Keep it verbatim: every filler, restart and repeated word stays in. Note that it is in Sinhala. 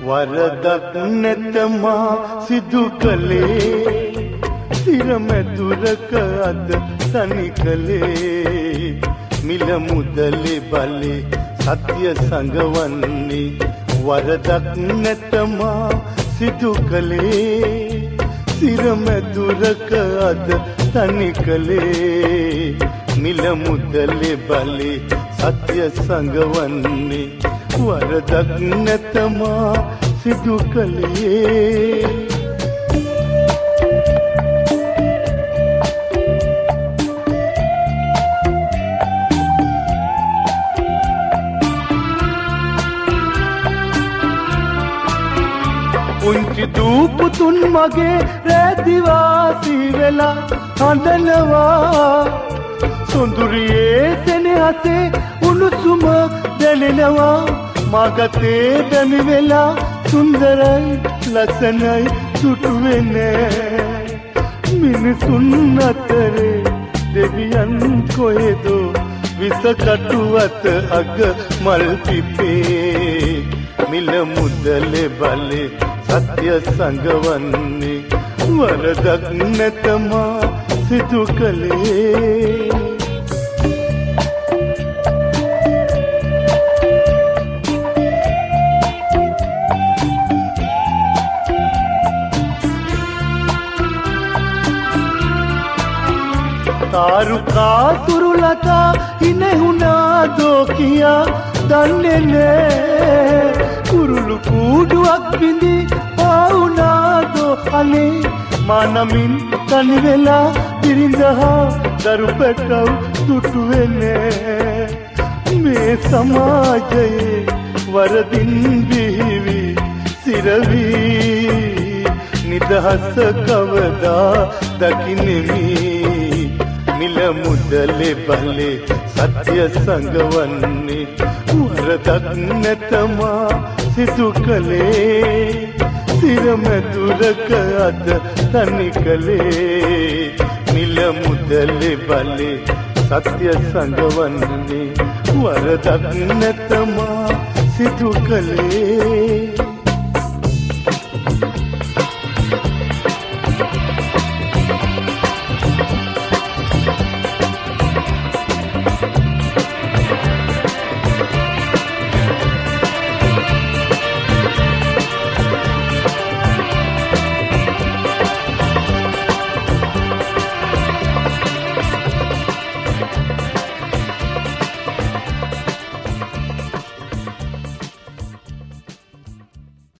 වරදක් නැතමා සිදු කළේ සිරමැදුරක අද තනි කළේ මිල මුදලේ බලේ සත්‍ය සංගවන්නේ වරදක් නැතමා සිදු කළේ සිරමැදුරක අද තනි කළේ මිල මුදලේ බලේ සත්‍ය සංගවන්නේ වරදක් නැතමා සිදු කළේ පුංචි දූපුතුන් මගේ රැදිවාසී වෙලා හඬනවා සොඳුරියේ සෙනෙහසේ උණුසුම දැනෙනවා මගතේ දැමි වෙලා සුන්දරයි ලස්සනයි සුටු වෙන්නේ මිනිසුන් අතරේ දෙවියන් කොහෙදෝ විස කටුවත අග මල් පිපේ මිල මුදලේ බලේ සත්‍ය සංගවන්නේ වරදක් නැතමා සිදු කළේ तारुका तुरुलता इनेहुना दो किया दन्ने ने कुरुलु कूडुවක් බිඳි ආවුනා දෝ අනේ මානමින් තනි වෙලා පිරිඳහා දරු පැටව දුටු වෙන්නේ මේ සමාජයේ වරදින් බිහිවි සිරවි නිදහස කවදා දකින්නෙමි මිල මුදලේ බලේ සත්‍ය සංගවන්නේ වරදක් නැතමා සිදු කළේ සිරමැදුරක අද තනි කළේ මිල මුදලේ බලේ සත්‍ය සංගවන්නේ වරදක් නැතමා සිදු කළේ